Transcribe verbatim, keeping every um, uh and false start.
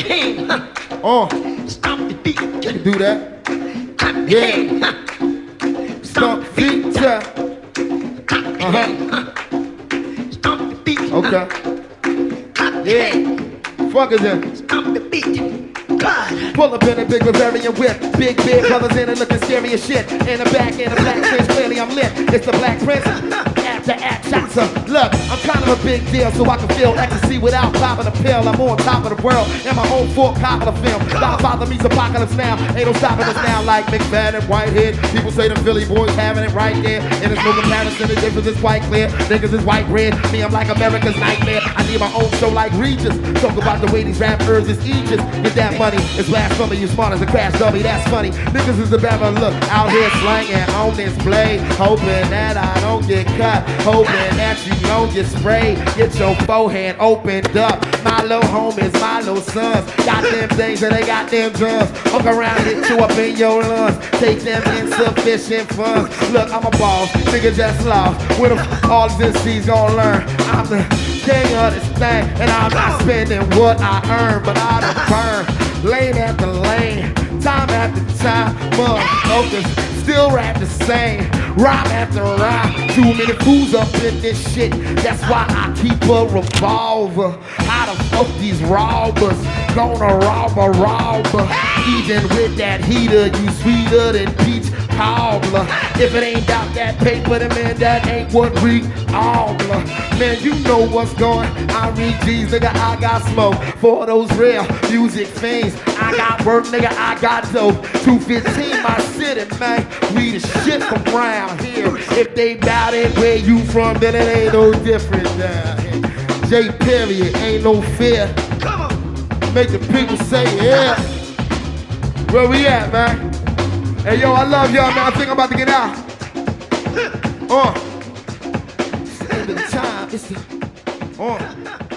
hand. Oh, Stomp the feet. you can do that. Clap Yeah. your hand. Stomp feet, yeah. Clap your Uh-huh. hand. Stomp the feet. Okay. Clap your Yeah. hand. Fuck is that? Stomp the feet. God. Pull up in a big Bavarian whip. Big beard brothers in it looking scary as shit. In the back, in the black prince, clearly I'm lit. It's the Black Prince. After act shots up. Look, I'm kind of a big deal, so I can feel ecstasy without popping a pill. I'm on top of the world in my own full copy of film. Godfather meets apocalypse now. Ain't no stopping us now like McFadden, Whitehead. People say the Philly boys having it right there. And there's no comparison, the difference is quite clear. Niggas is white bread. Me, I'm like America's nightmare. I need my own show like Regis. Talk about the way these rappers is Aegis. Get that money. It's blasphemy. You smart as a crash dummy. That's funny. Niggas is the better look out here slanging on this blade. Hoping that I don't get cut. Hoping that you don't get sprayed. Get your forehand opened up. My little homies, my little sons. Got them things and they got them drums. Hook around, hit you up in your lungs. Take them insufficient funds. Look, I'm a boss. Nigga just lost. When the f all this he's gonna learn. I'm the king of this thing. And I'm not spending what I earn, but I done burn. Lane after lane. Time after time. Motherfuckers still rap the same. Rhyme after rhyme. Too many fools up in this shit. That's why I keep a revolver. How the fuck these robbers gonna rob a robber? Even with that heater, you sweeter than peach cobbler. If it ain't out that paper, then man, that ain't what we cobbler. Man, you know what's going. I read G's, nigga, I got smoke. For those real music fiends, I got work, nigga, I got dope. two fifteen, my city, man. We the shit from round here. If they bout it where you from, then it ain't no different down here. J period, ain't no fear. Come on. Make the people say yeah. Where we at, man? Hey, yo, I love y'all, man. I think I'm about to get out. Uh. It's the end of the time. It's the... Uh.